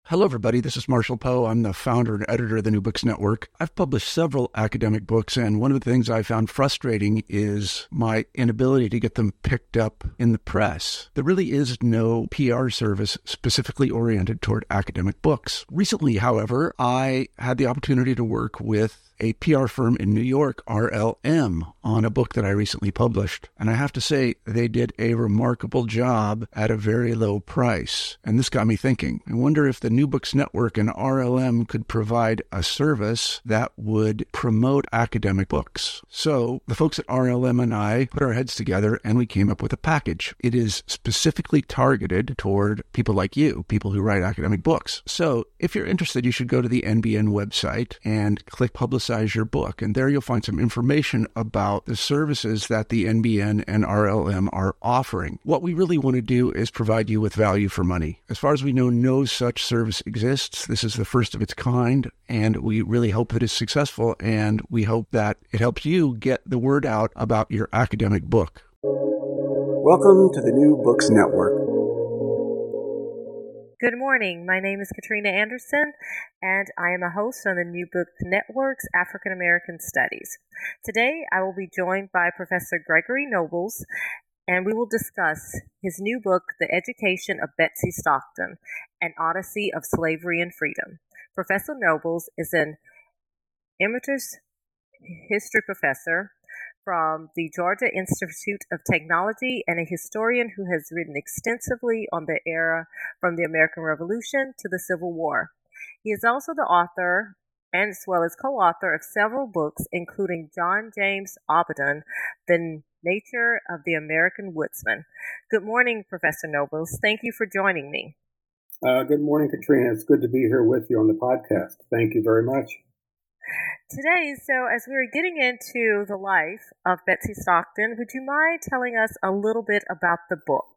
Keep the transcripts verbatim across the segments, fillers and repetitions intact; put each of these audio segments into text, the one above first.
Hello, everybody. This is Marshall Poe. I'm the founder and editor of the New Books Network. I've published several academic books, and one of the things I found frustrating is my inability to get them picked up in the press. There really is no P R service specifically oriented toward academic books. Recently, however, I had the opportunity to work with a P R firm in New York, R L M, on a book that I recently published. And I have to say, they did a remarkable job at a very low price. And this got me thinking. I wonder if the New Books Network and R L M could provide a service that would promote academic books. So the folks at R L M and I put our heads together and we came up with a package. It is specifically targeted toward people like you, people who write academic books. So if you're interested, you should go to the N B N website and click Publicize your book. And there you'll find some information about the services that the N B N and R L M are offering. What we really want to do is provide you with value for money. As far as we know, no such service exists. This is the first of its kind, and we really hope that it's successful, and we hope that it helps you get the word out about your academic book. Welcome to the New Books Network. Good morning. My name is Katrina Anderson, and I am a host on the New Books Network's African American Studies. Today, I will be joined by Professor Gregory Nobles, and we will discuss his new book, The Education of Betsy Stockton, An Odyssey of Slavery and Freedom. Professor Nobles is an emeritus history professor from the Georgia Institute of Technology and a historian who has written extensively on the era from the American Revolution to the Civil War. He is also the author, and as well as co-author, of several books, including John James Audubon, The Nature of the American Woodsman. Good morning, Professor Nobles. Thank you for joining me. Uh, good morning, Katrina. It's good to be here with you on the podcast. Thank you very much. Today, so as we're getting into the life of Betsy Stockton, would you mind telling us a little bit about the book?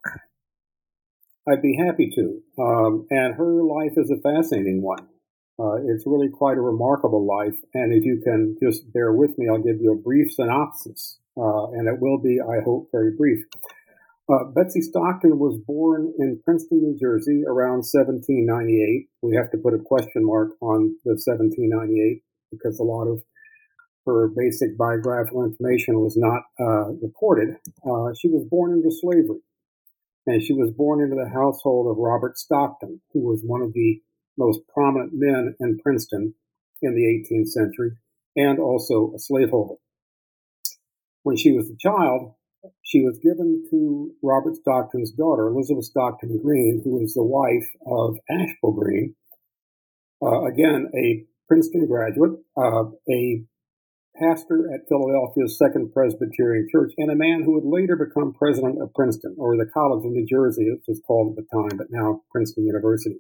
I'd be happy to. Um, and her life is a fascinating one. Uh, it's really quite a remarkable life. And if you can just bear with me, I'll give you a brief synopsis. Uh, and it will be, I hope, very brief. Uh, Betsy Stockton was born in Princeton, New Jersey around seventeen ninety-eight. We have to put a question mark on the seventeen ninety-eight. Because a lot of her basic biographical information was not uh, reported. Uh, she was born into slavery, and she was born into the household of Robert Stockton, who was one of the most prominent men in Princeton in the eighteenth century, and also a slaveholder. When she was a child, she was given to Robert Stockton's daughter, Elizabeth Stockton Green, who was the wife of Ashbel Green, uh, again, a Princeton graduate, uh, a pastor at Philadelphia's Second Presbyterian Church, and a man who would later become president of Princeton, or the College of New Jersey, it was called at the time, but now Princeton University.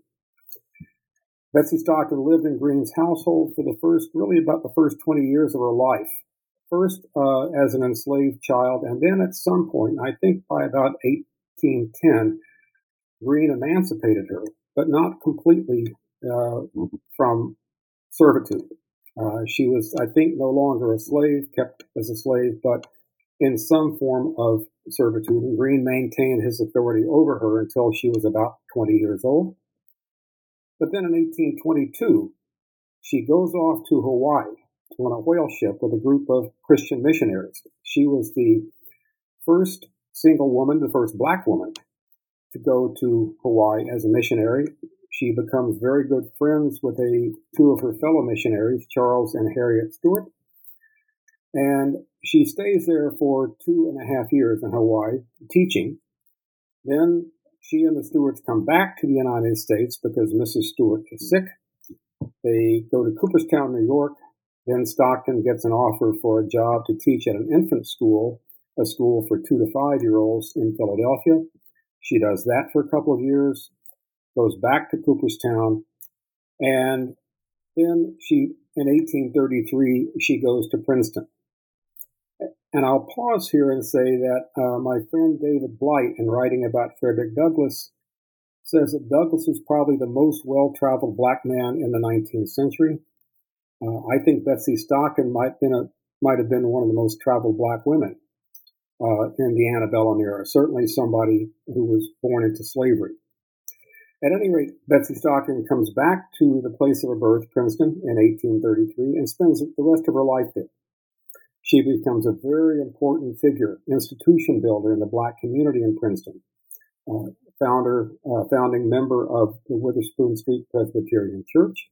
Betsy Stockton lived in Green's household for the first, really about the first twenty years of her life. First uh, as an enslaved child, and then at some point, I think by about eighteen ten, Green emancipated her, but not completely uh, from servitude. Uh, she was, I think, no longer a slave, kept as a slave, but in some form of servitude. And Green maintained his authority over her until she was about twenty years old. But then in eighteen twenty-two, she goes off to Hawaii on a whale ship with a group of Christian missionaries. She was the first single woman, the first black woman, to go to Hawaii as a missionary. She becomes very good friends with a two of her fellow missionaries, Charles and Harriet Stewart. And she stays there for two and a half years in Hawaii teaching. Then she and the Stewarts come back to the United States because Missus Stewart is sick. They go to Cooperstown, New York. Then Stockton gets an offer for a job to teach at an infant school, a school for two to five-year-olds in Philadelphia. She does that for a couple of years, goes back to Cooperstown, and then she, in eighteen thirty-three, she goes to Princeton. And I'll pause here and say that uh, my friend David Blight, in writing about Frederick Douglass, says that Douglass was probably the most well-traveled black man in the nineteenth century. Uh, I think Betsy Stockton might, been a, might have been one of the most traveled black women uh, in the antebellum era, certainly somebody who was born into slavery. At any rate, Betsy Stockton comes back to the place of her birth, Princeton, in eighteen thirty-three, and spends the rest of her life there. She becomes a very important figure, institution builder in the Black community in Princeton, uh, founder, uh, founding member of the Witherspoon Street Presbyterian Church,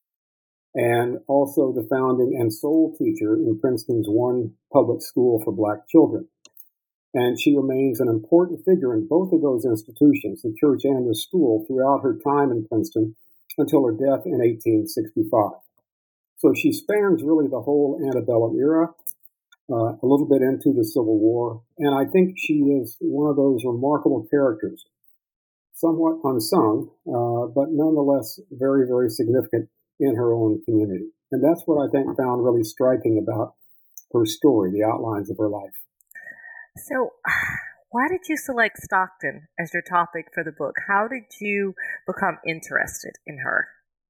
and also the founding and sole teacher in Princeton's one public school for Black children. And she remains an important figure in both of those institutions, the church and the school, throughout her time in Princeton until her death in eighteen sixty-five. So she spans really the whole antebellum era, uh, a little bit into the Civil War, and I think she is one of those remarkable characters, somewhat unsung, uh, but nonetheless very, very significant in her own community. And that's what I think found really striking about her story, the outlines of her life. So, why did you select Stockton as your topic for the book? How did you become interested in her?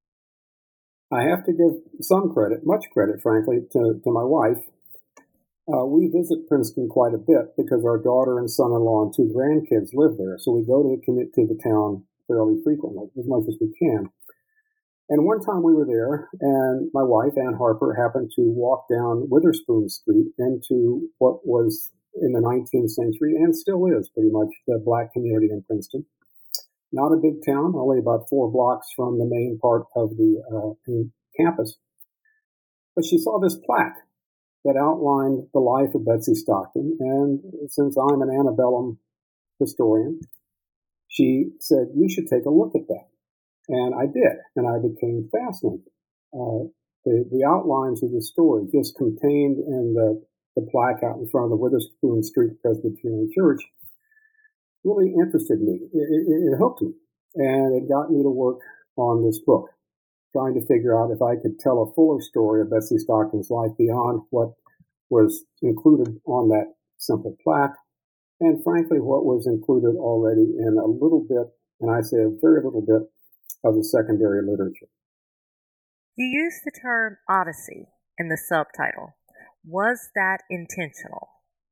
I have to give some credit, much credit, frankly, to, to my wife. Uh, we visit Princeton quite a bit because our daughter and son-in-law and two grandkids live there. So we go to the, to the town fairly frequently, as much as we can. And one time we were there, and my wife, Ann Harper, happened to walk down Witherspoon Street into what was in the nineteenth century, and still is pretty much, the Black community in Princeton. Not a big town, only about four blocks from the main part of the uh, campus. But she saw this plaque that outlined the life of Betsy Stockton, and since I'm an antebellum historian, she said, you should take a look at that. And I did, and I became fascinated. Uh, the, the outlines of the story, just contained in the the plaque out in front of the Witherspoon Street Presbyterian Church, really interested me. It, it, it hooked me, and it got me to work on this book, trying to figure out if I could tell a fuller story of Betsy Stockton's life beyond what was included on that simple plaque, and frankly, what was included already in a little bit, and I say a very little bit, of the secondary literature. You use the term Odyssey in the subtitle. Was that intentional?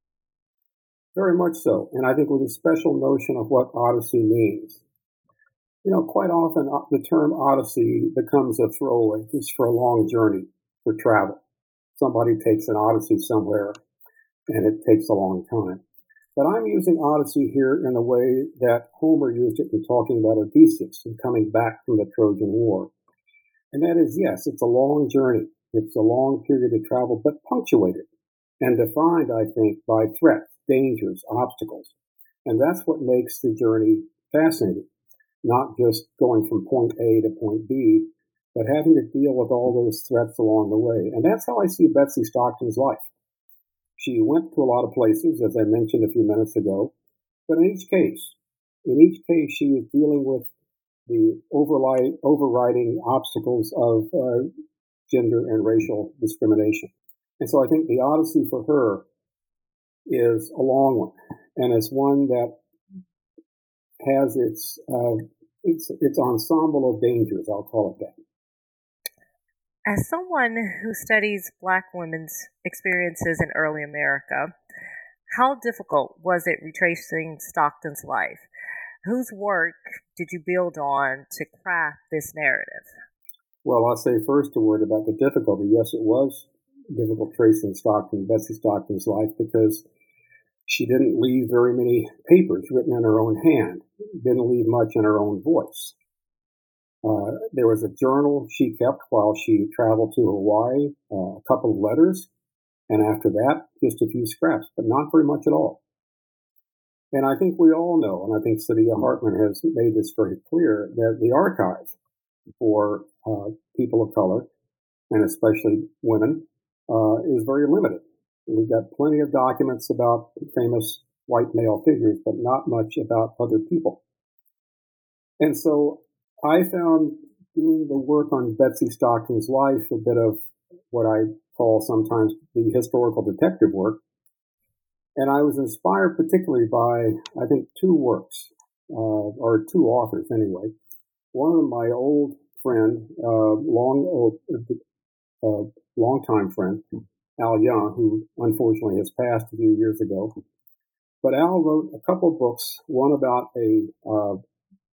Very much so, and I think with a special notion of what Odyssey means. You know, quite often the term Odyssey becomes a throwaway just for a long journey, for travel. Somebody takes an Odyssey somewhere, and it takes a long time. But I'm using Odyssey here in the way that Homer used it in talking about Odysseus and coming back from the Trojan War. And that is, yes, it's a long journey. It's a long period of travel, but punctuated and defined, I think, by threats, dangers, obstacles. And that's what makes the journey fascinating. Not just going from point A to point B, but having to deal with all those threats along the way. And that's how I see Betsy Stockton's life. She went to a lot of places, as I mentioned a few minutes ago, but in each case, in each case, she was dealing with the overli- overriding obstacles of uh, gender and racial discrimination. And so I think the Odyssey for her is a long one, and it's one that has its uh, its its ensemble of dangers, I'll call it that. As someone who studies Black women's experiences in early America, how difficult was it retracing Stockton's life? Whose work did you build on to craft this narrative? Well, I'll say first a word about the difficulty. Yes, it was difficult tracing Stockton, Betsy Stockton's life, because she didn't leave very many papers written in her own hand, didn't leave much in her own voice. Uh, there was a journal she kept while she traveled to Hawaii, uh, a couple of letters, and after that, just a few scraps, but not very much at all. And I think we all know, and I think Saidiya Hartman has made this very clear, that the archive for uh, people of color, and especially women, uh, is very limited. We've got plenty of documents about famous white male figures, but not much about other people. And so I found doing the work on Betsy Stockton's life a bit of what I call sometimes the historical detective work. And I was inspired particularly by, I think, two works, uh, or two authors anyway. One of my old friend, uh, long, uh, long-time friend, Al Young, who unfortunately has passed a few years ago. But Al wrote a couple of books, one about a uh,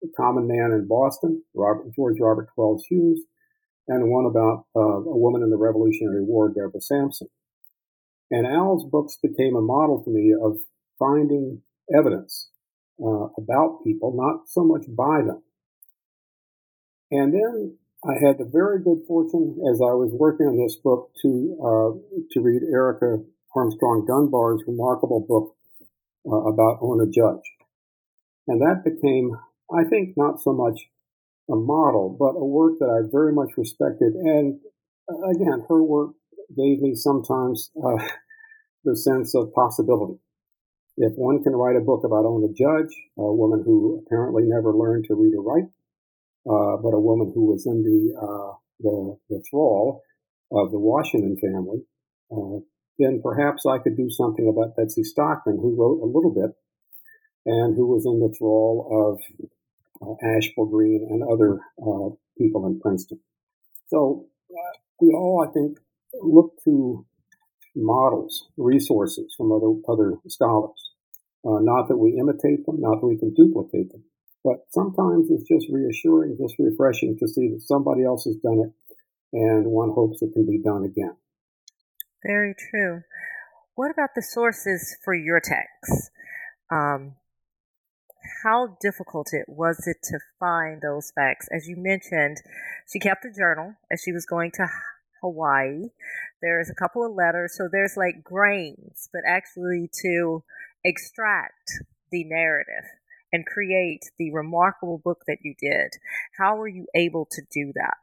Common Man in Boston, Robert, George Robert Twelves Hughes, and one about uh, a woman in the Revolutionary War, Deborah Sampson. And Al's books became a model for me of finding evidence uh, about people, not so much by them. And then I had the very good fortune, as I was working on this book, to uh, to read Erica Armstrong Dunbar's remarkable book uh, about Ona Judge. And that became, I think, not so much a model, but a work that I very much respected. And uh, again, her work gave me sometimes uh, the sense of possibility. If one can write a book about Ona Judge, a woman who apparently never learned to read or write, uh, but a woman who was in the, uh, the, the thrall of the Washington family, uh, then perhaps I could do something about Betsy Stockton, who wrote a little bit and who was in the thrall of uh, Ashbel Green and other uh, people in Princeton. So uh, we all, I think, look to models, resources from other other scholars. Uh, not that we imitate them, not that we can duplicate them, but sometimes it's just reassuring, just refreshing to see that somebody else has done it, and one hopes it can be done again. Very true. What about the sources for your texts? Um, how difficult it was it to find those facts? As you mentioned, she kept a journal as she was going to Hawaii. There's a couple of letters, so there's like grains, but actually to extract the narrative and create the remarkable book that you did, how were you able to do that?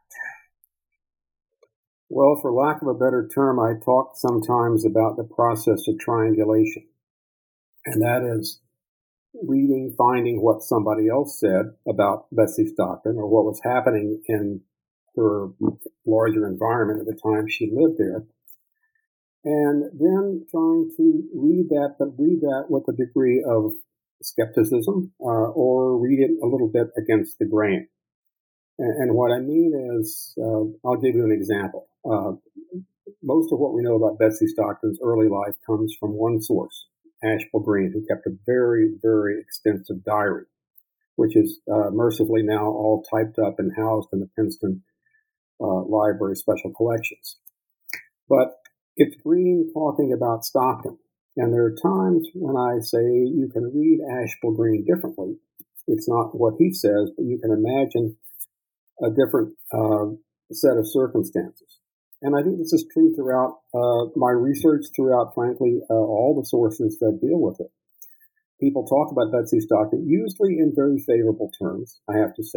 Well, for lack of a better term, I talk sometimes about the process of triangulation, and that is reading, finding what somebody else said about Betsy Stockton or what was happening in her larger environment at the time she lived there, and then trying to read that, but read that with a degree of skepticism uh, or read it a little bit against the grain. And, and what I mean is, uh, I'll give you an example. Uh, most of what we know about Betsy Stockton's early life comes from one source, Ashbel Green, who kept a very, very extensive diary, which is uh, mercifully now all typed up and housed in the Princeton uh, Library Special Collections. But it's Green talking about Stockton. And there are times when I say you can read Ashbel Green differently. It's not what he says, but you can imagine a different uh, set of circumstances. And I think this is true throughout uh, my research, throughout, frankly, uh, all the sources that deal with it. People talk about Betsy Stockton, usually in very favorable terms, I have to say.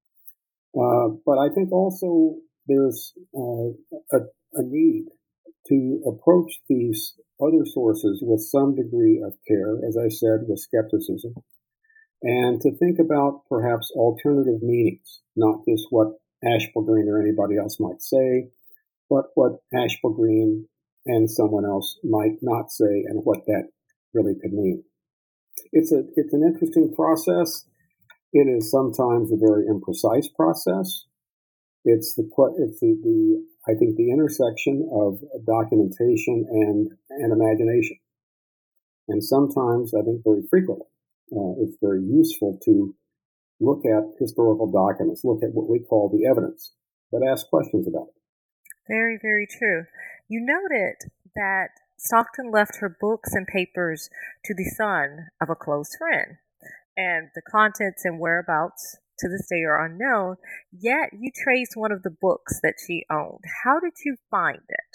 Uh, but I think also there's uh, a, a need to approach these other sources with some degree of care, as I said, with skepticism, and to think about perhaps alternative meanings, not just what Ashbel Green or anybody else might say, but what Ashbel Green and someone else might not say and what that really could mean. It's a it's an interesting process. It is sometimes a very imprecise process. It's the it's the, the I think the intersection of documentation and and imagination, and sometimes I think very frequently uh, it's very useful to look at historical documents, look at what we call the evidence, but ask questions about it. Very, very true. You noted that Stockton left her books and papers to the son of a close friend, and the contents and whereabouts to this day are unknown, yet you traced one of the books that she owned. How did you find it?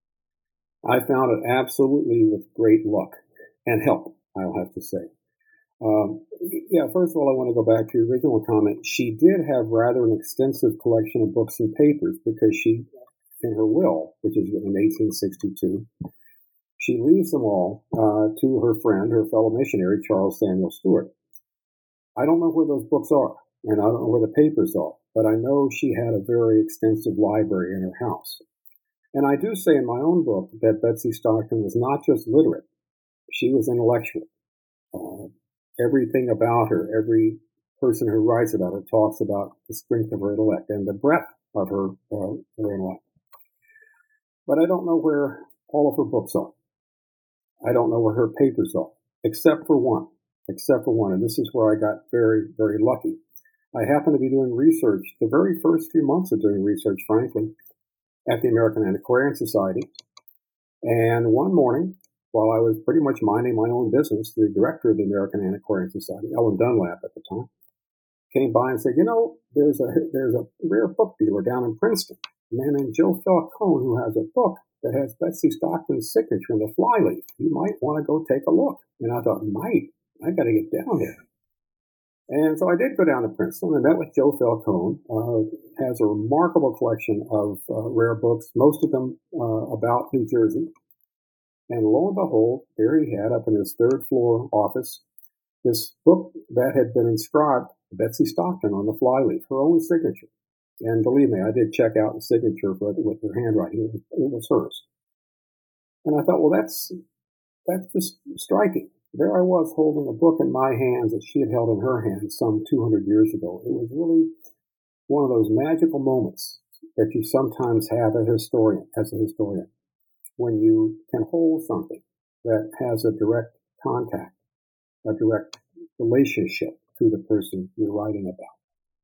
I found it absolutely with great luck and help, I'll have to say. Um, yeah, first of all, I want to go back to your original comment. She did have rather an extensive collection of books and papers because she, in her will, which is written in eighteen sixty-two, she leaves them all uh, to her friend, her fellow missionary, Charles Samuel Stewart. I don't know where those books are, and I don't know where the papers are, but I know she had a very extensive library in her house. And I do say in my own book that Betsy Stockton was not just literate, she was intellectual. Uh, everything about her, every person who writes about her talks about the strength of her intellect and the breadth of her, uh, her intellect. But I don't know where all of her books are. I don't know where her papers are, except for one, except for one. And this is where I got very, very lucky. I happened to be doing research, the very first few months of doing research, frankly, at the American Antiquarian Society. And one morning, while I was pretty much minding my own business, the director of the American Antiquarian Society, Ellen Dunlap at the time, came by and said, you know, there's a there's a rare book dealer down in Princeton, a man named Joe Falcone, who has a book that has Betsy Stockton's signature in the flyleaf. You might want to go take a look. And I thought, might, I got to get down there. And so I did go down to Princeton and met with Joe Falcone. Uh, has a remarkable collection of uh, rare books, most of them uh, about New Jersey. And lo and behold, there he had up in his third floor office this book that had been inscribed Betsy Stockton on the flyleaf, her own signature. And believe me, I did check out the signature with, with her handwriting. It was, it was hers. And I thought, well, that's that's just striking. There I was holding a book in my hands that she had held in her hands some two hundred years ago. It was really one of those magical moments that you sometimes have a historian, as a historian, when you can hold something that has a direct contact, a direct relationship to the person you're writing about.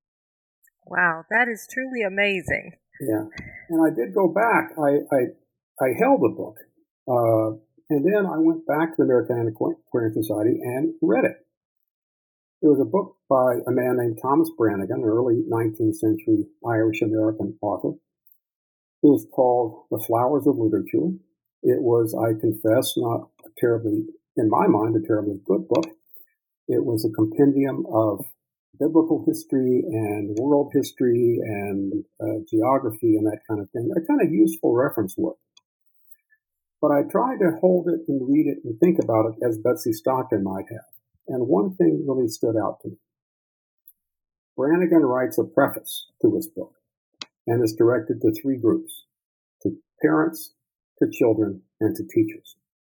Wow, that is truly amazing. Yeah, and I did go back. I I, I held the book, uh, and then I went back to the American Antiquarian Society and read it. It was a book by a man named Thomas Brannigan, an early nineteenth century Irish-American author. It was called The Flowers of Literature. It was, I confess, not a terribly, in my mind, a terribly good book. It was a compendium of biblical history and world history and uh, geography and that kind of thing, a kind of useful reference work. But I tried to hold it and read it and think about it as Betsy Stockton might have. And one thing really stood out to me. Brannigan writes a preface to this book, and it's directed to three groups, to parents, to children, and to teachers.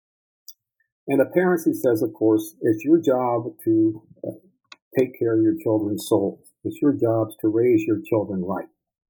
And the parents, he says, of course, it's your job to uh, take care of your children's souls. It's your job to raise your children right.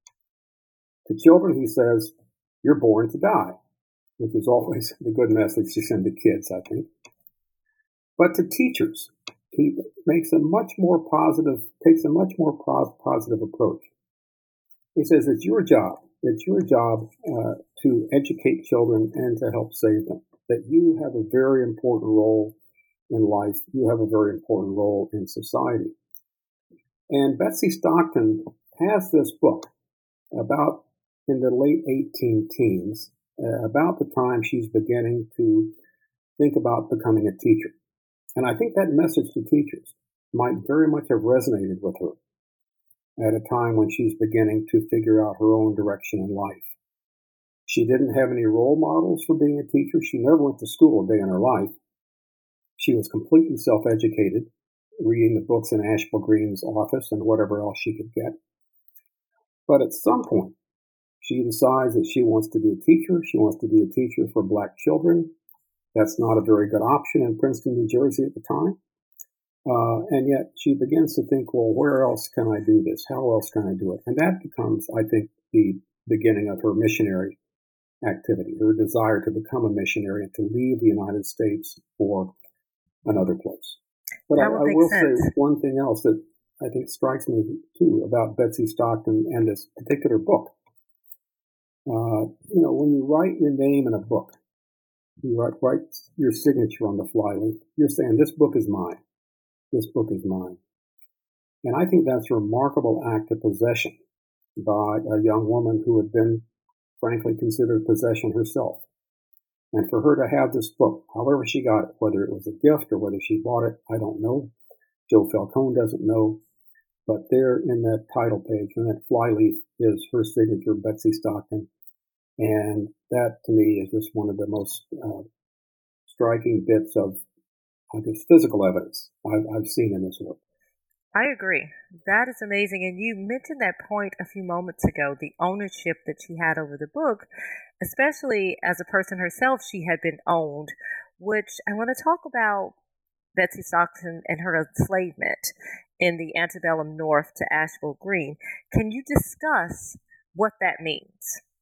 To children, he says, you're born to die, which is always the good message to send to kids, I think. But to teachers, he makes a much more positive, takes a much more positive approach. He says it's your job, it's your job uh, to educate children and to help save them, that you have a very important role in life, you have a very important role in society. And Betsy Stockton has this book about in the late eighteen teens, uh, about the time she's beginning to think about becoming a teacher. And I think that message to teachers might very much have resonated with her at a time when she's beginning to figure out her own direction in life. She didn't have any role models for being a teacher. She never went to school a day in her life. She was completely self-educated, reading the books in Asheville Green's office and whatever else she could get. But at some point, she decides that she wants to be a teacher. She wants to be a teacher for black children. That's not a very good option in Princeton, New Jersey at the time. Uh, and yet she begins to think, well, where else can I do this? How else can I do it? And that becomes, I think, the beginning of her missionary activity, her desire to become a missionary and to leave the United States for another place. But I, I will sense. say one thing else that I think strikes me, too, about Betsy Stockton and this particular book. Uh, you know, when you write your name in a book, you write, write your signature on the flyleaf, you're saying, this book is mine. This book is mine. And I think that's a remarkable act of possession by a young woman who had been, frankly, considered possession herself. And for her to have this book, however she got it, whether it was a gift or whether she bought it, I don't know. Joe Falcone doesn't know. But there in that title page, in that flyleaf, is her signature, Betsy Stockton. And that, to me, is just one of the most uh, striking bits of, I guess, physical evidence I've, I've seen in this work. I agree. That is amazing. And you mentioned that point a few moments ago, the ownership that she had over the book, especially as a person herself, she had been owned, which I want to talk about Betsy Stockton and her enslavement in the antebellum North to Asheville Green. Can you discuss what that means?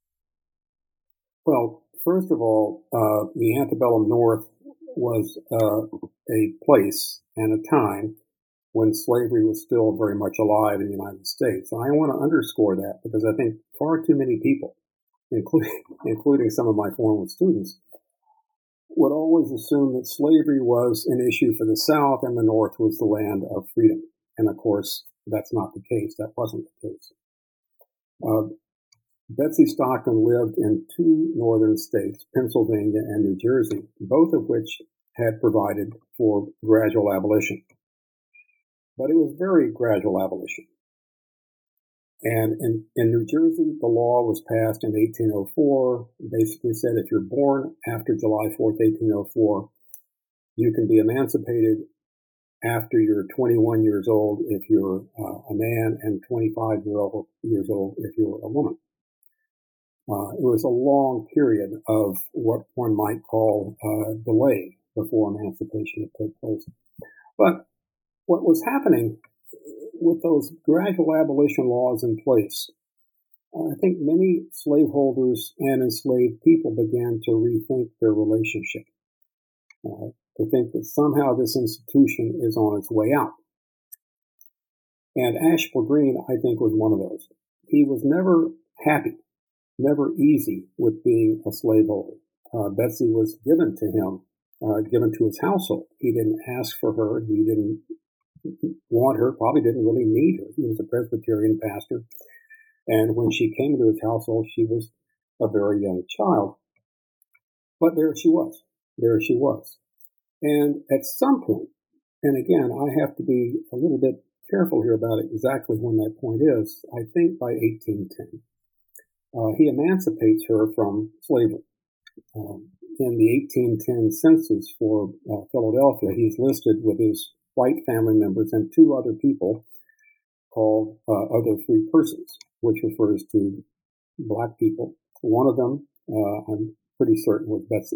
Well, first of all, uh, the antebellum North was uh, a place and a time when slavery was still very much alive in the United States. And I want to underscore that because I think far too many people, including, including some of my former students, would always assume that slavery was an issue for the South and the North was the land of freedom. And of course, that's not the case. That wasn't the case. Uh, Betsy Stockton lived in two northern states, Pennsylvania and New Jersey, both of which had provided for gradual abolition. But it was very gradual abolition. And in, in New Jersey, the law was passed in eighteen oh four, basically said if you're born after July fourth, eighteen oh four, you can be emancipated after you're twenty-one years old if you're uh, a man and twenty-five years old if you're a woman. Uh, it was a long period of what one might call uh, delay before emancipation had taken place. But what was happening with those gradual abolition laws in place, I think many slaveholders and enslaved people began to rethink their relationship, uh, to think that somehow this institution is on its way out. And Ashbel Green, I think, was one of those. He was never happy, never easy with being a slaveholder. Uh, Betsy was given to him, uh, given to his household. He didn't ask for her. He didn't want her, probably didn't really need her. He was a Presbyterian pastor. And when she came to his household, she was a very young child. But there she was. There she was. And at some point, and again, I have to be a little bit careful here about exactly when that point is, I think by eighteen ten, uh, he emancipates her from slavery. Um, in the eighteen ten census for uh, Philadelphia, he's listed with his white family members and two other people called uh, other free persons, which refers to black people. One of them, uh, I'm pretty certain, was Betsy.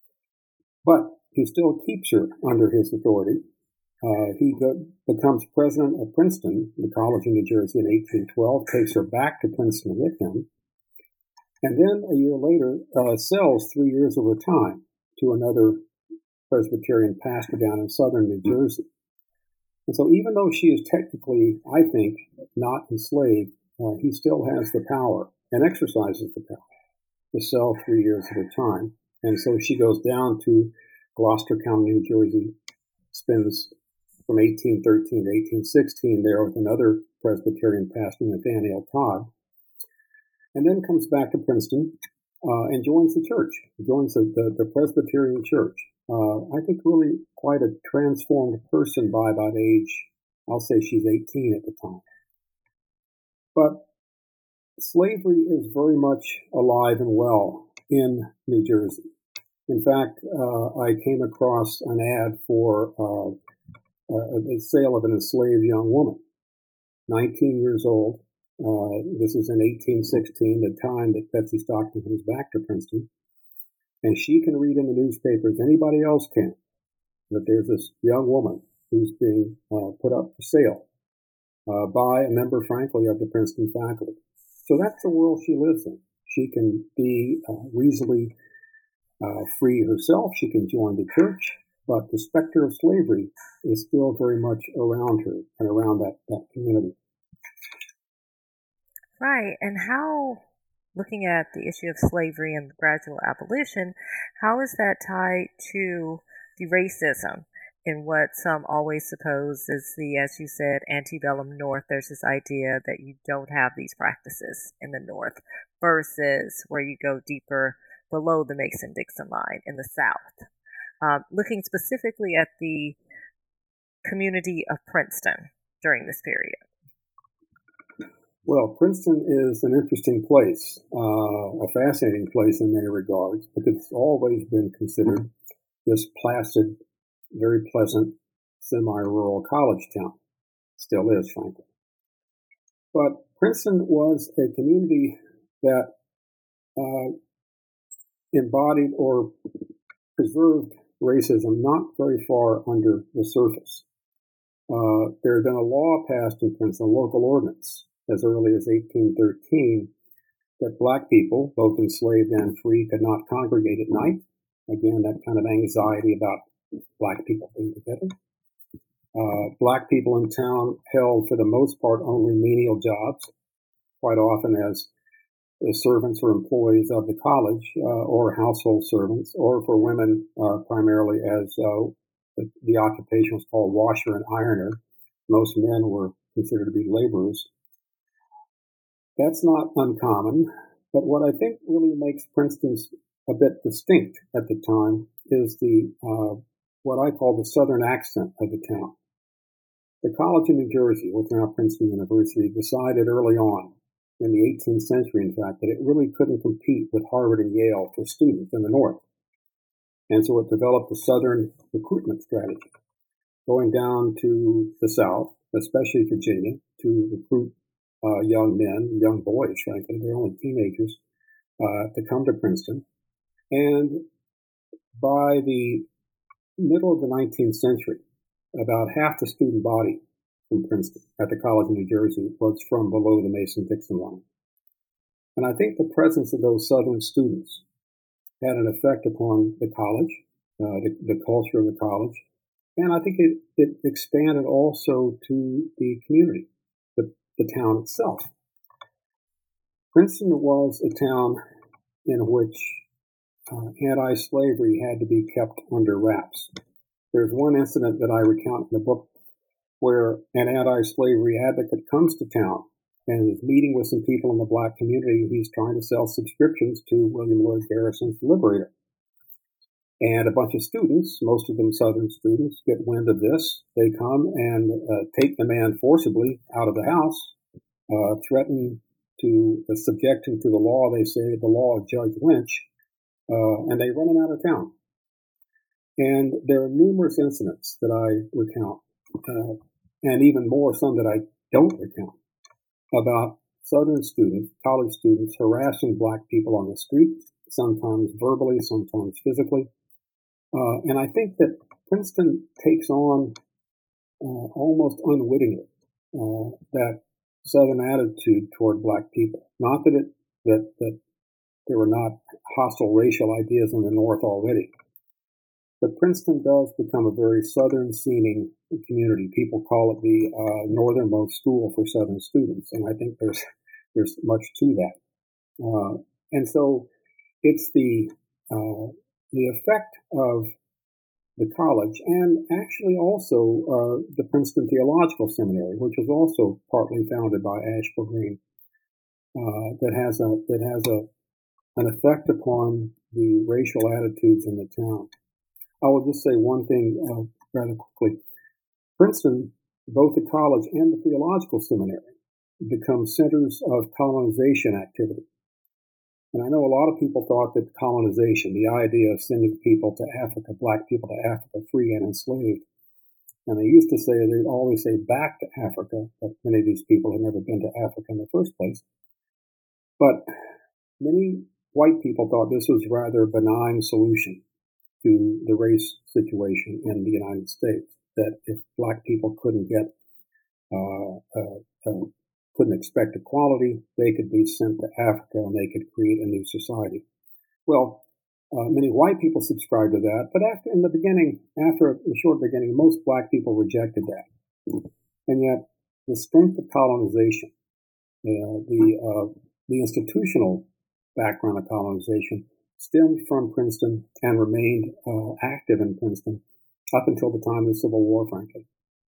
But he still keeps her under his authority. Uh, he go, becomes president of Princeton, the college in New Jersey, in eighteen twelve, takes her back to Princeton with him, and then a year later uh, sells three years of her time to another Presbyterian pastor down in southern New Jersey. And so even though she is technically, I think, not enslaved, uh, he still has the power and exercises the power to sell three years at a time. And so she goes down to Gloucester County, New Jersey, spends from eighteen thirteen to eighteen sixteen there with another Presbyterian pastor, Nathaniel Todd, and then comes back to Princeton uh, and joins the church, joins the, the, the Presbyterian church. Uh, I think really quite a transformed person by about age, I'll say she's eighteen at the time. But slavery is very much alive and well in New Jersey. In fact, uh, I came across an ad for uh, a, a sale of an enslaved young woman, nineteen years old. Uh, this is in eighteen sixteen, the time that Betsy Stockton comes back to Princeton. And she can read in the newspapers, anybody else can, that there's this young woman who's being uh, put up for sale uh, by a member, frankly, of the Princeton faculty. So that's the world she lives in. She can be uh, reasonably uh, free herself. She can join the church, but the specter of slavery is still very much around her and around that, that community. Right. And how, looking at the issue of slavery and gradual abolition, how is that tied to the racism in what some always suppose is the, as you said, antebellum North? There's this idea that you don't have these practices in the North versus where you go deeper below the Mason-Dixon line in the South. Um, looking specifically at the community of Princeton during this period. Well, Princeton is an interesting place, uh, a fascinating place in many regards, because it's always been considered this placid, very pleasant, semi-rural college town. Still is, frankly. But Princeton was a community that uh, embodied or preserved racism not very far under the surface. Uh, there had been a law passed in Princeton, a local ordinance, as early as eighteen thirteen, that black people, both enslaved and free, could not congregate at night. Again, that kind of anxiety about black people being together. Uh, black people in town held, for the most part, only menial jobs, quite often as the servants or employees of the college, uh, or household servants, or for women, uh, primarily as uh, the, the occupation was called washer and ironer. Most men were considered to be laborers. That's not uncommon, but what I think really makes Princeton's a bit distinct at the time is the uh, what I call the Southern accent of the town. The college in New Jersey, what's now Princeton University, decided early on, in the eighteenth century, in fact, that it really couldn't compete with Harvard and Yale for students in the North. And so it developed a Southern recruitment strategy, going down to the South, especially Virginia, to recruit uh, young men, young boys, frankly, they're only teenagers, uh, to come to Princeton. And by the middle of the nineteenth century, about half the student body from Princeton at the College of New Jersey was from below the Mason-Dixon line. And I think the presence of those Southern students had an effect upon the college, uh, the, the culture of the college, and I think it, it expanded also to the community, the, the town itself. Princeton was a town in which uh, anti-slavery had to be kept under wraps. There's one incident that I recount in the book where an anti-slavery advocate comes to town and is meeting with some people in the black community. He's trying to sell subscriptions to William Lloyd Garrison's The Liberator. And a bunch of students, most of them Southern students, get wind of this. They come and uh, take the man forcibly out of the house, uh, threaten to uh, subject him to the law, they say, the law of Judge Lynch, uh, and they run him out of town. And there are numerous incidents that I recount, uh, and even more, some that I don't recount, about Southern students, college students, harassing black people on the street, sometimes verbally, sometimes physically. Uh, and I think that Princeton takes on, uh, almost unwittingly, uh, that Southern attitude toward black people. Not that it that that there were not hostile racial ideas in the North already, but Princeton does become a very Southern-seeming community. People call it the uh, northernmost school for Southern students, and I think there's there's much to that. Uh, and so it's the uh, the effect of the college, and actually also uh, the Princeton Theological Seminary, which was also partly founded by Ashbel Green, uh, that has a that has a an effect upon the racial attitudes in the town. I will just say one thing uh, rather quickly. Princeton, both the college and the theological seminary, become centers of colonization activity. And I know a lot of people thought that colonization, the idea of sending people to Africa, black people to Africa, free and enslaved, and they used to say, they'd always say back to Africa, but many of these people had never been to Africa in the first place. But many white people thought this was rather a benign solution to the race situation in the United States, that if black people couldn't get, uh, uh, uh, couldn't expect equality, they could be sent to Africa and they could create a new society. Well, uh, many white people subscribed to that, but after, in the beginning, after a short beginning, most black people rejected that. And yet, the strength of colonization, uh, the, uh, the institutional background of colonization, stemmed from Princeton and remained uh, active in Princeton up until the time of the Civil War, frankly.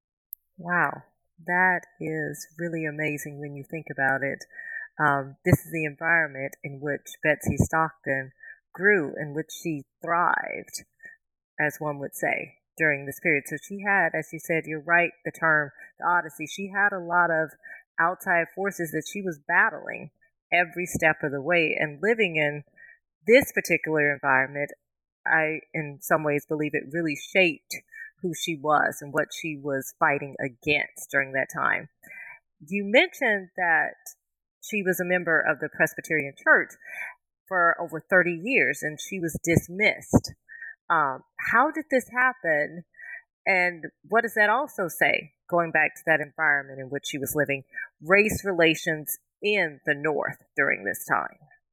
Wow, that is really amazing when you think about it. Um, this is the environment in which Betsy Stockton grew, in which she thrived, as one would say, during this period. So she had, as you said, you're right, the term, the Odyssey, she had a lot of outside forces that she was battling every step of the way, and living in this particular environment, I, in some ways, believe it really shaped who she was and what she was fighting against during that time. You mentioned that she was a member of the Presbyterian Church for over thirty years, and she was dismissed. Um, how did this happen? And what does that also say, going back to that environment in which she was living, race relations in the North during this time?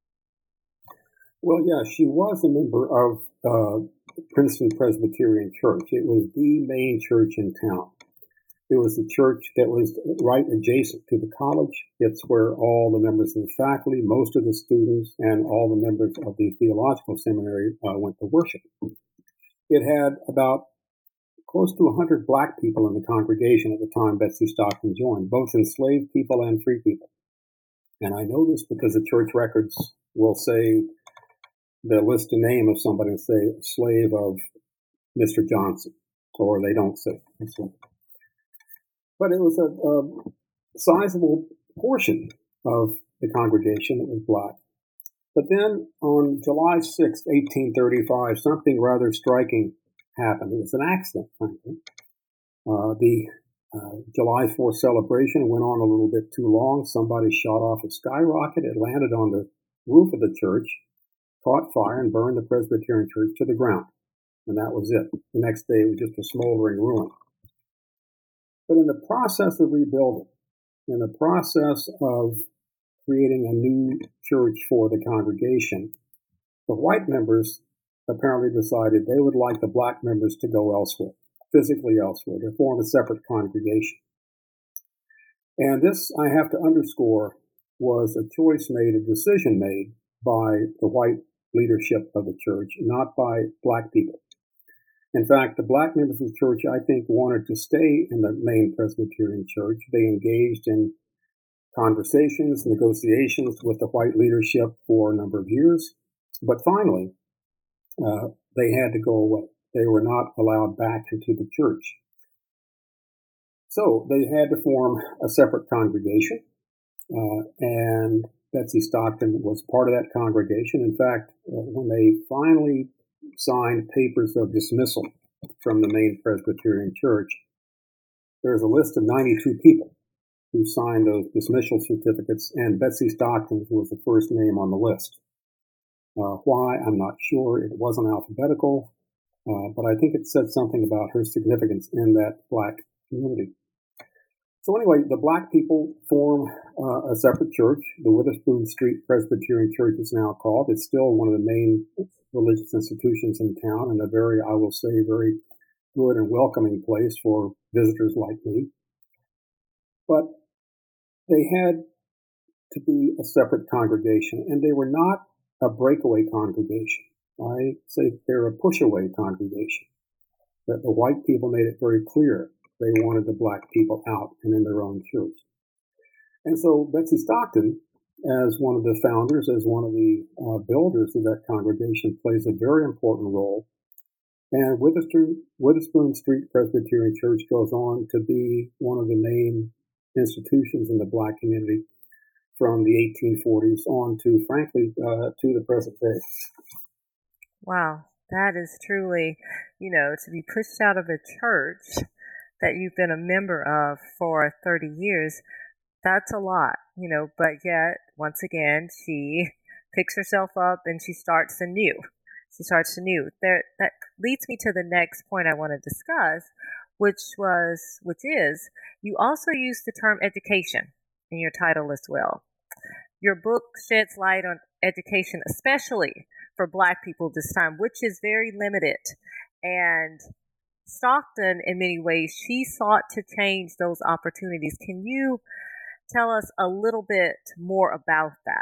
Well, yeah, she was a member of uh, Princeton Presbyterian Church. It was the main church in town. It was the church that was right adjacent to the college. It's where all the members of the faculty, most of the students, and all the members of the theological seminary uh, went to worship. It had about close to one hundred black people in the congregation at the time Betsy Stockton joined, both enslaved people and free people. And I know this because the church records will say, they'll list a name of somebody and say, slave of Mister Johnson, or they don't say. But it was a, a sizable portion of the congregation that was black. But then on July sixth, eighteen thirty-five, something rather striking happened. It was an accident, frankly. Uh, the uh, July fourth celebration went on a little bit too long. Somebody shot off a skyrocket. It landed on the roof of the church, caught fire, and burned the Presbyterian church to the ground. And that was it. The next day, it was just a smoldering ruin. But in the process of rebuilding, in the process of creating a new church for the congregation, the white members apparently decided they would like the black members to go elsewhere, physically elsewhere, to form a separate congregation. And this, I have to underscore, was a choice made, a decision made by the white leadership of the church, not by black people. In fact, the black members of the church, I think, wanted to stay in the main Presbyterian church. They engaged in conversations, negotiations with the white leadership for a number of years. But finally, uh, they had to go away. They were not allowed back into the church. So they had to form a separate congregation. Uh, and Betsy Stockton was part of that congregation. In fact, uh, when they finally signed papers of dismissal from the main Presbyterian church, there's a list of ninety-two people who signed those dismissal certificates, and Betsy Stockton was the first name on the list. Uh, why? I'm not sure. It wasn't alphabetical, uh, but I think it said something about her significance in that black community. So anyway, the black people form uh, a separate church. The Witherspoon Street Presbyterian Church is now called. It's still one of the main religious institutions in town, and a very, I will say, very good and welcoming place for visitors like me. But they had to be a separate congregation, and they were not a breakaway congregation. I say they're a push-away congregation. That the white people made it very clear they wanted the black people out and in their own church. And so Betsy Stockton, as one of the founders, as one of the uh, builders of that congregation, plays a very important role. And Witherspoon, Witherspoon Street Presbyterian Church goes on to be one of the main institutions in the black community from the eighteen forties on to, frankly, uh, to the present day. Wow, that is truly, you know, to be pushed out of a church that you've been a member of for thirty years, that's a lot, you know, but yet, once again, she picks herself up and she starts anew. She starts anew. There, that leads me to the next point I want to discuss, which was, which is, you also use the term education in your title as well. Your book sheds light on education, especially for Black people this time, which is very limited. And Stockton, in many ways, she sought to change those opportunities. Can you tell us a little bit more about that?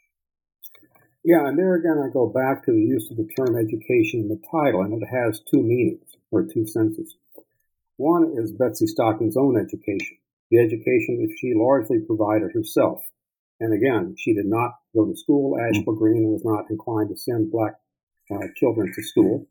Yeah, and there again, I go back to the use of the term education in the title, and it has two meanings, or two senses. One is Betsy Stockton's own education, the education that she largely provided herself. And again, she did not go to school. Asheville Green was not inclined to send Black uh, children to school.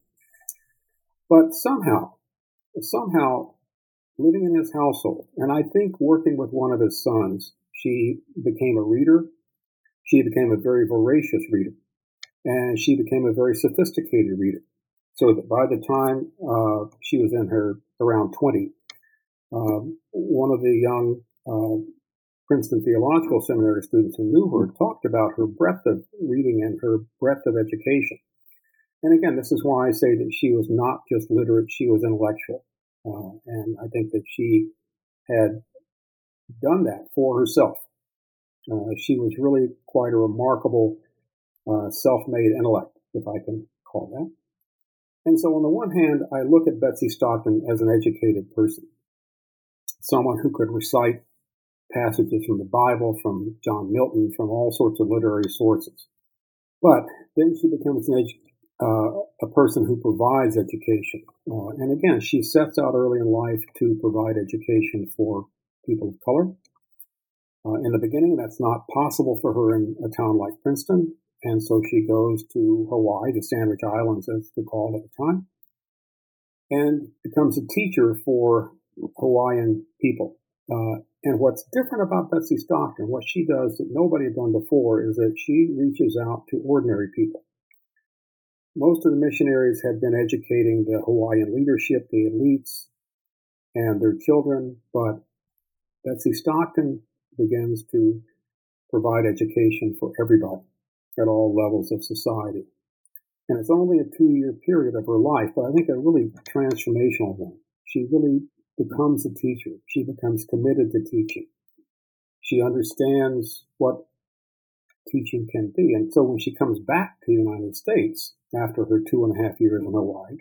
But somehow, somehow, living in his household, and I think working with one of his sons, she became a reader. She became a very voracious reader, and she became a very sophisticated reader. So that by the time uh, she was in her around twenty, um, one of the young uh, Princeton Theological Seminary students who knew her talked about her breadth of reading and her breadth of education. And again, this is why I say that she was not just literate, she was intellectual. Uh, and I think that she had done that for herself. Uh, she was really quite a remarkable uh, self-made intellect, if I can call that. And so on the one hand, I look at Betsy Stockton as an educated person. someone who could recite passages from the Bible, from John Milton, from all sorts of literary sources. But then she becomes an edu- uh, a person who provides education. Uh, and again, she sets out early in life to provide education for people of color. Uh, in the beginning, that's not possible for her in a town like Princeton. And so she goes to Hawaii, the Sandwich Islands, as they're called at the time, and becomes a teacher for Hawaiian people. Uh, and what's different about Betsy Stockton, what she does that nobody had done before, is that she reaches out to ordinary people. Most of the missionaries had been educating the Hawaiian leadership, the elites, and their children, but Betsy Stockton begins to provide education for everybody at all levels of society. And it's only a two-year period of her life, but I think a really transformational one. She really becomes a teacher. She becomes committed to teaching. She understands what teaching can be. And so when she comes back to the United States after her two and a half years in Hawaii,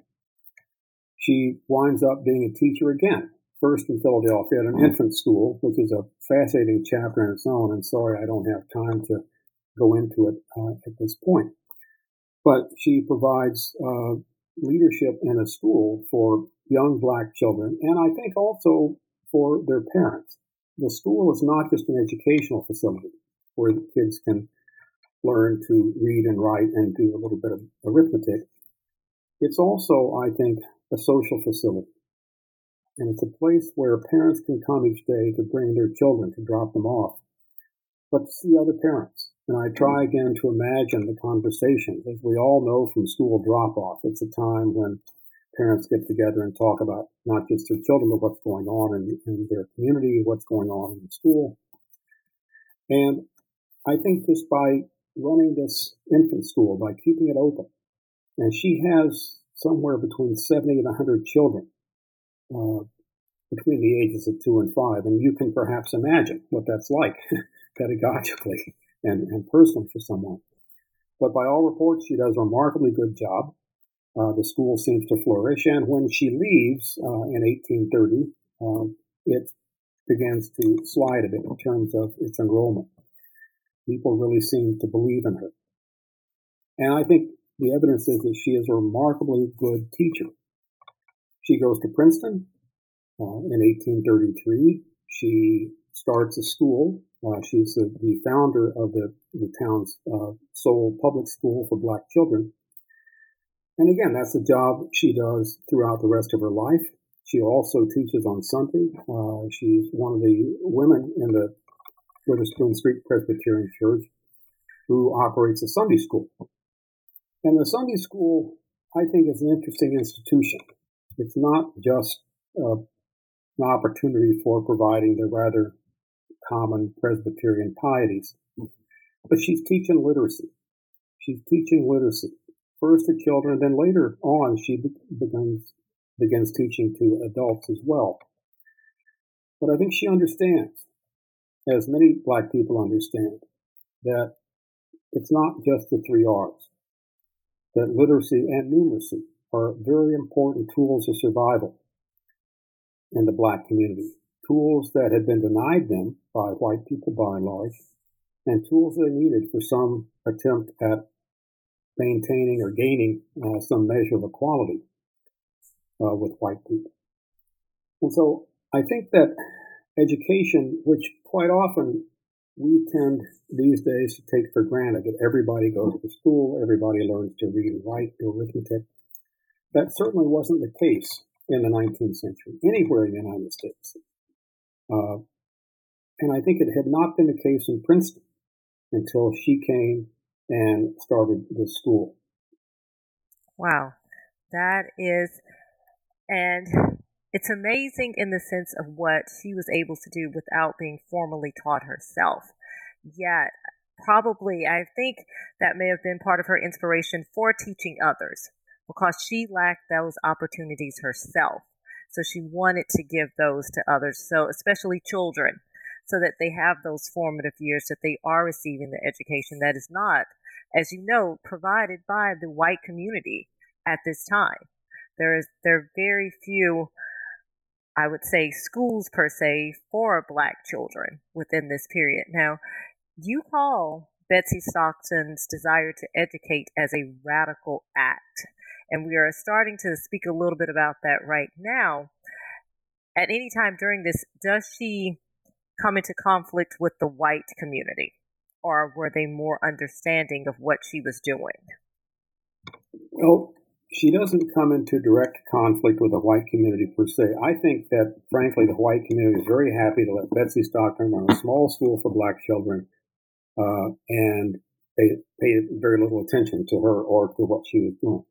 she winds up being a teacher again, first in Philadelphia at an infant school, which is a fascinating chapter in its own. And sorry, I don't have time to go into it uh, at this point. But she provides uh, leadership in a school for young black children, and I think also for their parents. The school is not just an educational facility where the kids can learn to read and write and do a little bit of arithmetic. It's also, I think, a social facility. And it's a place where parents can come each day to bring their children, to drop them off, but to see other parents. And I try again to imagine the conversations. As we all know from school drop-off, it's a time when parents get together and talk about not just their children, but what's going on in, in their community, what's going on in the school. And I think just by running this infant school, by keeping it open, and she has somewhere between seventy and one hundred children uh, between the ages of two and five, and you can perhaps imagine what that's like pedagogically and, and personally for someone. But by all reports, she does a remarkably good job. Uh, the school seems to flourish, and when she leaves uh, in eighteen thirty, uh, it begins to slide a bit in terms of its enrollment. People really seem to believe in her. And I think the evidence is that she is a remarkably good teacher. She goes to Princeton uh, in eighteen thirty-three. She starts a school. Uh, she's the, the founder of the, the town's uh, sole public school for black children. And again, that's a job she does throughout the rest of her life. She also teaches on Sunday. Uh, she's one of the women in the Witherspoon Street Presbyterian Church who operates a Sunday school. And the Sunday school, I think, is an interesting institution. It's not just uh, an opportunity for providing the rather common Presbyterian pieties, but she's teaching literacy. She's teaching literacy, first to children, and then later on she begins, begins teaching to adults as well. But I think she understands, as many black people understand, that it's not just the three R's, that literacy and numeracy are very important tools of survival in the black community, tools that had been denied them by white people by and large, and tools that are needed for some attempt at maintaining or gaining uh, some measure of equality uh, with white people. And so I think that education, which quite often we tend these days to take for granted, that everybody goes to school, everybody learns to read and write, do arithmetic, that certainly wasn't the case in the nineteenth century, anywhere in the United States. Uh, and I think it had not been the case in Princeton until she came and started the school. Wow, that is, and it's amazing in the sense of what she was able to do without being formally taught herself. Yet, probably, I think that may have been part of her inspiration for teaching others, because she lacked those opportunities herself. So she wanted to give those to others, so especially children, so that they have those formative years, that they are receiving the education that is not, as you know, provided by the white community at this time. There is there are very few I would say, schools per se for Black children within this period. Now, you call Betsy Stockton's desire to educate as a radical act, and we are starting to speak a little bit about that right now. At any time during this, does she come into conflict with the white community, or were they more understanding of what she was doing? Well, she doesn't come into direct conflict with the white community per se. I think that, frankly, the white community is very happy to let Betsy Stockton run a small school for Black children, uh, and they paid very little attention to her or to what she was doing.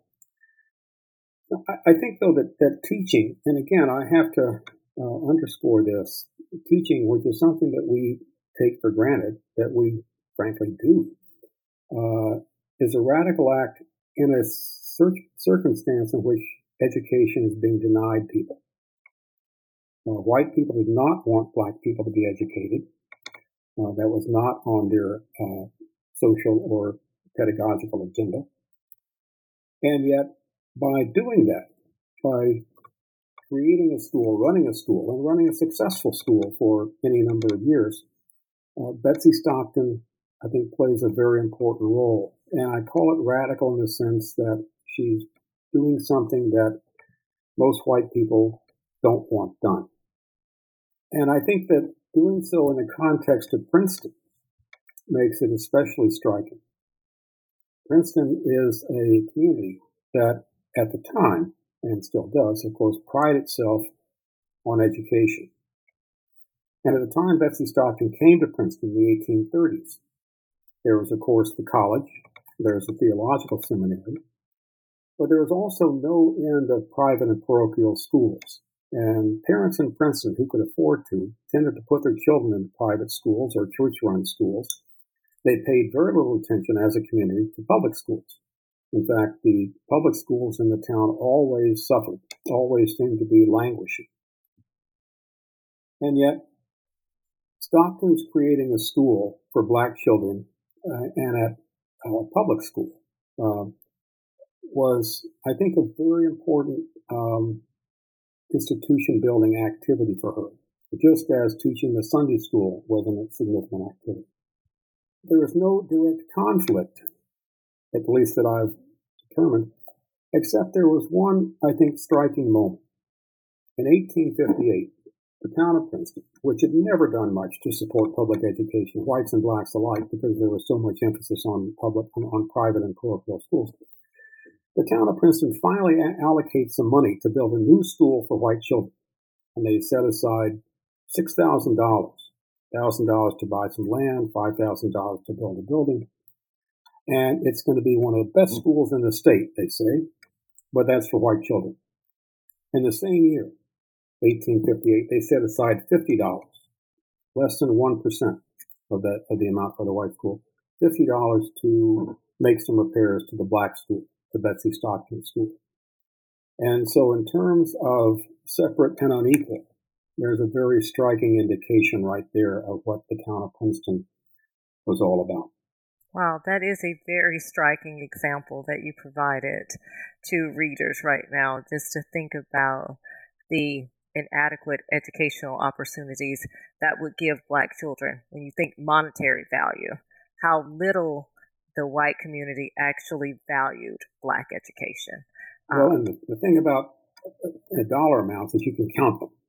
I, I think, though, that, that teaching, and again, I have to uh, underscore this, teaching, which is something that we take for granted, that we frankly do, uh, is a radical act in a cir- circumstance in which education is being denied people. Uh, white people did not want Black people to be educated. Uh, that was not on their uh, social or pedagogical agenda. And yet, by doing that, by creating a school, running a school, and running a successful school for any number of years, uh, Betsy Stockton, I think, plays a very important role. And I call it radical in the sense that she's doing something that most white people don't want done. And I think that doing so in the context of Princeton makes it especially striking. Princeton is a community that at the time, and still does, of course, pride itself on education. And at the time Betsy Stockton came to Princeton in the eighteen thirties, there was, of course, the college, there was the theological seminary, but there was also no end of private and parochial schools. And parents in Princeton who could afford to tended to put their children in private schools or church-run schools. They paid very little attention as a community to public schools. In fact, the public schools in the town always suffered, always seemed to be languishing. And yet, Stockton's creating a school for Black children uh, and at a public school um, was, I think, a very important um, institution building activity for her, just as teaching the Sunday school was a significant activity. There was no direct conflict, at least that I've determined, except there was one, I think, striking moment. In eighteen fifty-eight, the town of Princeton, which had never done much to support public education, whites and Blacks alike, because there was so much emphasis on public, on private and parochial schools, the town of Princeton finally allocates some money to build a new school for white children. And they set aside six thousand dollars, one thousand dollars to buy some land, five thousand dollars to build a building. And it's going to be one of the best schools in the state, they say, but that's for white children. In the same year, eighteen fifty-eight, they set aside fifty dollars, less than one percent of that of the amount for the white school, fifty dollars to make some repairs to the Black school, the Betsy Stockton school. And so in terms of separate and unequal, there's a very striking indication right there of what the town of Princeton was all about. Wow, that is a very striking example that you provided to readers right now, just to think about the inadequate educational opportunities that would give Black children. When you think monetary value, how little the white community actually valued Black education. Well, um, and the, the thing about the dollar amounts is you can count them.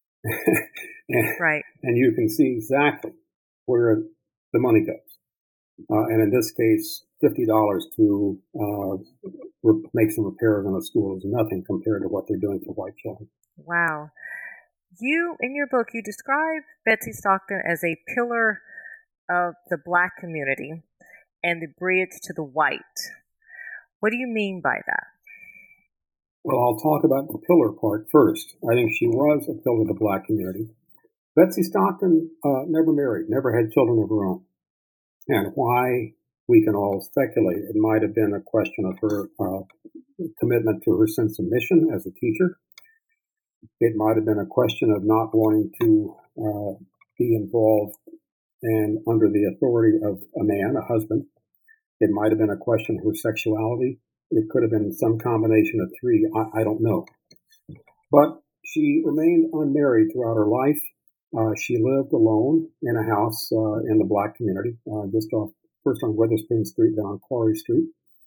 and, right. And you can see exactly where the money goes. Uh, and in this case, fifty dollars to uh, re- make some repairs on a school is nothing compared to what they're doing for white children. Wow. You, in your book, you describe Betsy Stockton as a pillar of the Black community and the bridge to the white. What do you mean by that? Well, I'll talk about the pillar part first. I think she was a pillar of the Black community. Betsy Stockton uh, never married, never had children of her own. And why, we can all speculate. It might have been a question of her uh, commitment to her sense of mission as a teacher. It might have been a question of not wanting to uh, be involved and under the authority of a man, a husband. It might have been a question of her sexuality. It could have been some combination of three. I, I don't know. But she remained unmarried throughout her life. Uh, she lived alone in a house uh, in the Black community, uh, just off first on Weatherspoon Street, then on Quarry Street.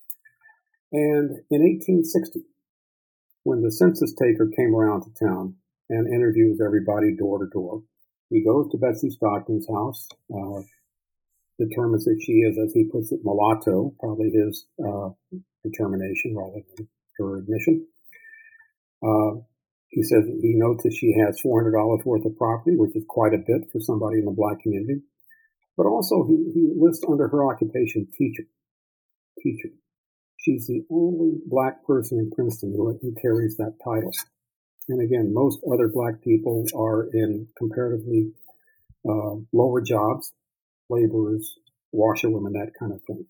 And in eighteen sixty, when the census taker came around to town and interviews everybody door to door, he goes to Betsy Stockton's house, uh, determines that she is, as he puts it, mulatto, probably his uh, determination rather than her admission. Uh, he says that he notes that she has four hundred dollars worth of property, which is quite a bit for somebody in the Black community. But also he, he lists under her occupation teacher. Teacher. She's the only Black person in Princeton who, who carries that title. And again, most other Black people are in comparatively uh, lower jobs, laborers, washerwomen, that kind of thing.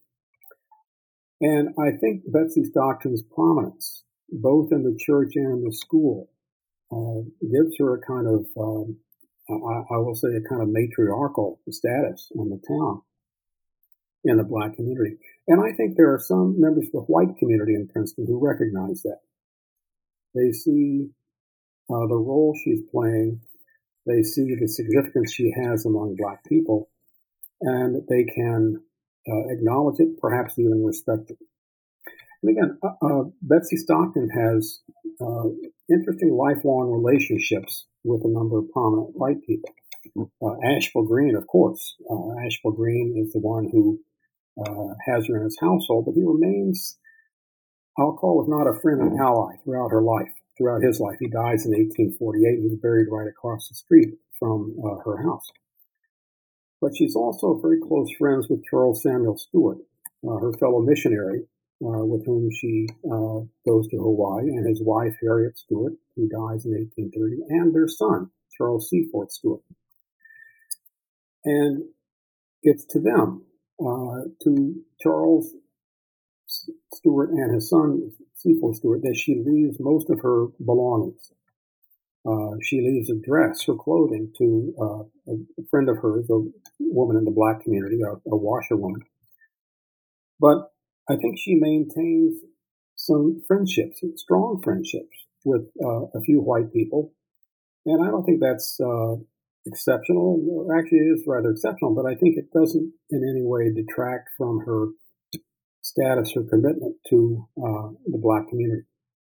And I think Betsy Stockton's prominence, both in the church and in the school, uh, gives her a kind of, um, I, I will say, a kind of matriarchal status in the town, in the Black community. And I think there are some members of the white community in Princeton who recognize that. They see uh, the role she's playing. They see the significance she has among Black people, and they can uh, acknowledge it, perhaps even respect it. And again, uh, uh, Betsy Stockton has uh, interesting lifelong relationships with a number of prominent white people. Uh, Asheville Green, of course. Uh, Asheville Green is the one who uh, has her in his household, but he remains, I'll call it not a friend and ally throughout her life, throughout his life. He dies in eighteen forty-eight. He's buried right across the street from uh, her house. But she's also very close friends with Charles Samuel Stewart, uh, her fellow missionary, uh, with whom she uh, goes to Hawaii, and his wife, Harriet Stewart, who dies in eighteen thirty, and their son, Charles Seaforth Stewart. And it's to them, uh, to Charles Stewart and his son, Seaforth Stewart, that she leaves most of her belongings. Uh, she leaves a dress, her clothing, to uh, a friend of hers, a woman in the Black community, a, a washerwoman. But I think she maintains some friendships, strong friendships, with uh, a few white people. And I don't think that's uh, exceptional. Actually, it is rather exceptional, but I think it doesn't in any way detract from her status or commitment to uh, the Black community.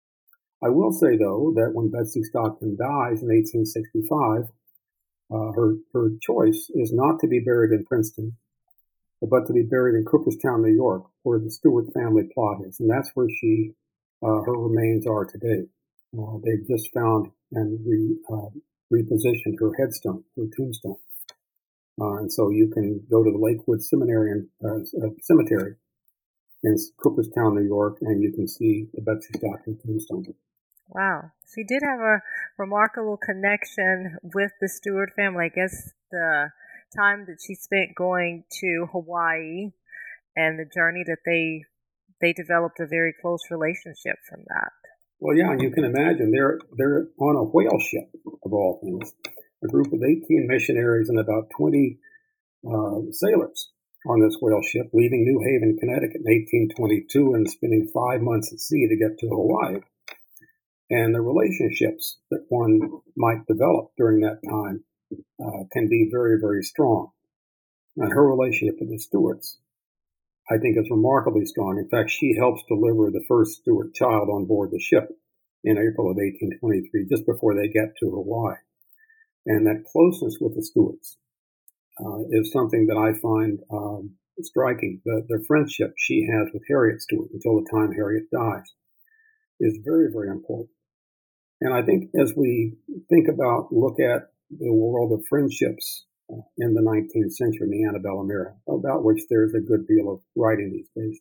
I will say, though, that when Betsy Stockton dies in eighteen sixty-five, uh, her, her choice is not to be buried in Princeton, but to be buried in Cooperstown, New York, where the Stewart family plot is. And that's where she, uh, her remains are today. Uh, they've just found and re, uh, repositioned her headstone, her tombstone. Uh, and so you can go to the Lakewood Seminary and, uh, Cemetery in Cooperstown, New York, and you can see the Betsy Stockton tombstone. Wow. She did have a remarkable connection with the Stewart family. I guess the time that she spent going to Hawaii and the journey that they they developed a very close relationship from that. Well, yeah, you can imagine. They're, they're on a whale ship, of all things. A group of eighteen missionaries and about twenty uh, sailors on this whale ship, leaving New Haven, Connecticut in eighteen twenty-two and spending five months at sea to get to Hawaii. And the relationships that one might develop during that time uh, can be very, very strong. And her relationship with the Stewarts, I think, is remarkably strong. In fact, she helps deliver the first Stewart child on board the ship in April of eighteen twenty-three, just before they get to Hawaii. And that closeness with the Stewarts uh, is something that I find um, striking. The, the friendship she has with Harriet Stewart until the time Harriet dies is very, very important. And I think as we think about, look at the world of friendships uh, in the nineteenth century, in the antebellum era, about which there's a good deal of writing these days,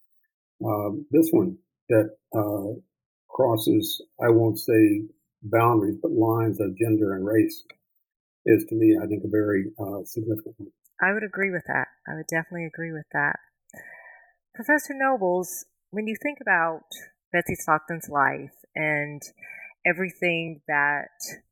uh, this one that uh, crosses, I won't say boundaries, but lines of gender and race is, to me, I think, a very uh, significant one. I would agree with that. I would definitely agree with that. Professor Nobles, when you think about Betsy Stockton's life and everything that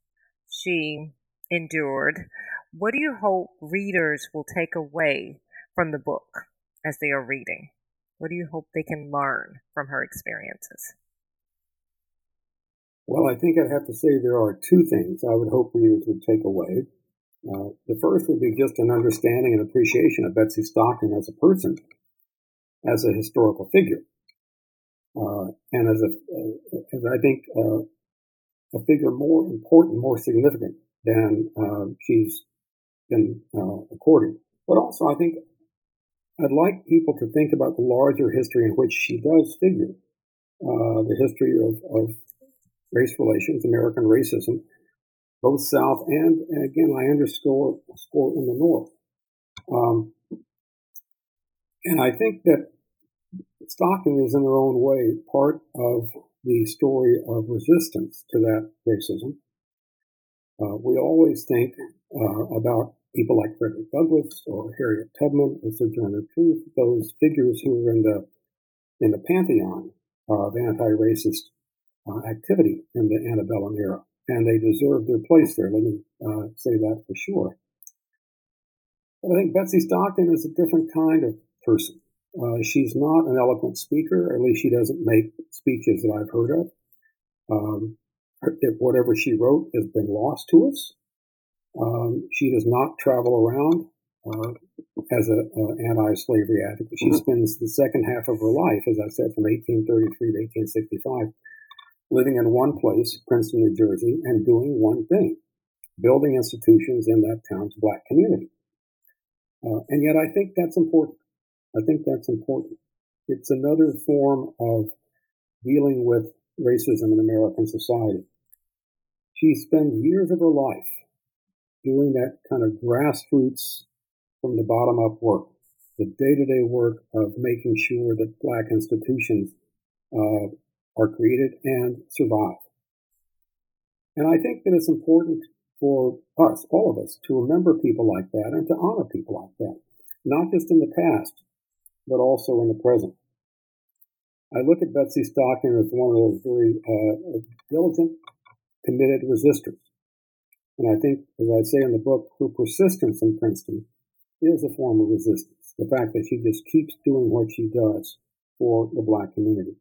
she endured, what do you hope readers will take away from the book as they are reading? What do you hope they can learn from her experiences? Well, I think I'd have to say there are two things I would hope readers would take away. Uh, the first would be just an understanding and appreciation of Betsy Stockton as a person, as a historical figure, uh, and as a, as I think, uh, a figure more important, more significant than uh, she's been uh, accorded. But also, I think I'd like people to think about the larger history in which she does figure, uh, the history of, of race relations, American racism, both South and, and again, I underscore score in the North. Um, and I think that Stockton is, in her own way, part of the story of resistance to that racism. Uh, we always think uh, about people like Frederick Douglass or Harriet Tubman or Sojourner Truth, those figures who are in the in the pantheon of anti-racist uh, activity in the antebellum era, and they deserve their place there. Let me uh, say that for sure. But I think Betsy Stockton is a different kind of person. Uh, she's not an eloquent speaker, or at least she doesn't make speeches that I've heard of. Um, whatever she wrote has been lost to us. Um, she does not travel around uh, as an anti-slavery advocate. She spends the second half of her life, as I said, from eighteen thirty-three to eighteen sixty-five, living in one place, Princeton, New Jersey, and doing one thing, building institutions in that town's Black community. Uh, and yet I think that's important. I think that's important. It's another form of dealing with racism in American society. She spends years of her life doing that kind of grassroots, from the bottom up work, the day-to-day work of making sure that Black institutions uh, are created and survive. And I think that it's important for us, all of us, to remember people like that and to honor people like that, not just in the past, but also in the present. I look at Betsy Stockton as one of those very uh, diligent, committed resistors. And I think, as I say in the book, her persistence in Princeton is a form of resistance. The fact that she just keeps doing what she does for the Black community.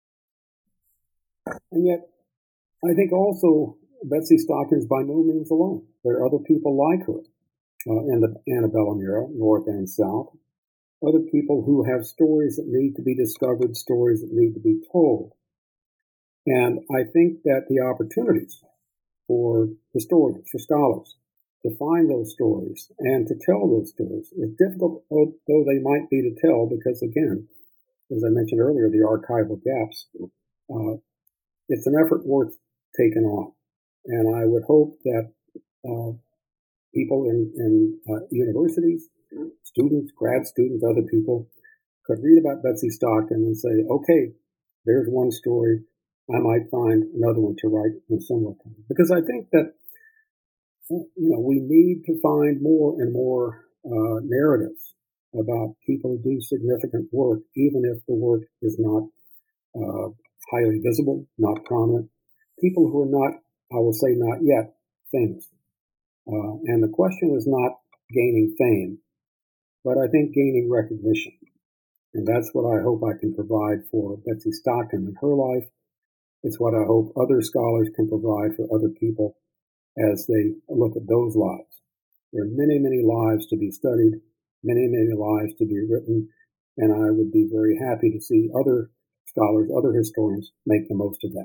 And yet, I think also Betsy Stockton is by no means alone. There are other people like her uh, in the antebellum era, North and South. Other people who have stories that need to be discovered, stories that need to be told. And I think that the opportunities for historians, for scholars, to find those stories and to tell those stories is difficult, though they might be to tell, because again, as I mentioned earlier, the archival gaps, uh, it's an effort worth taking on. And I would hope that uh, people in, in uh, universities, students, grad students, other people could read about Betsy Stockton and say, okay, there's one story. I might find another one to write in similar time. Because I think that, you know, we need to find more and more uh, narratives about people who do significant work, even if the work is not uh, highly visible, not prominent. People who are not, I will say not yet, famous. Uh, and the question is not gaining fame, but I think gaining recognition. And that's what I hope I can provide for Betsy Stockton in her life. It's what I hope other scholars can provide for other people as they look at those lives. There are many, many lives to be studied, many, many lives to be written, and I would be very happy to see other scholars, other historians make the most of that.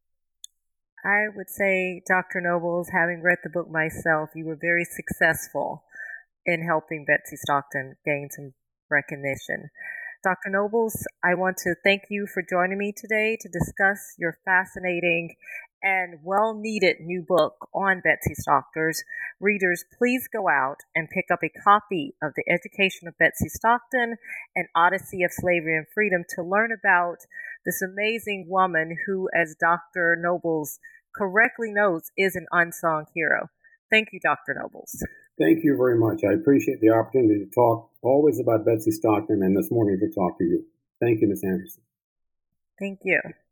I would say, Doctor Nobles, having read the book myself, you were very successful in helping Betsy Stockton gain some recognition. Doctor Nobles, I want to thank you for joining me today to discuss your fascinating and well-needed new book on Betsy Stockton. Readers, please go out and pick up a copy of The Education of Betsy Stockton, An Odyssey of Slavery and Freedom, to learn about this amazing woman who, as Doctor Nobles correctly notes, is an unsung hero. Thank you, Doctor Nobles. Thank you very much. I appreciate the opportunity to talk always about Betsy Stockton, and this morning to talk to you. Thank you, Miz Anderson. Thank you.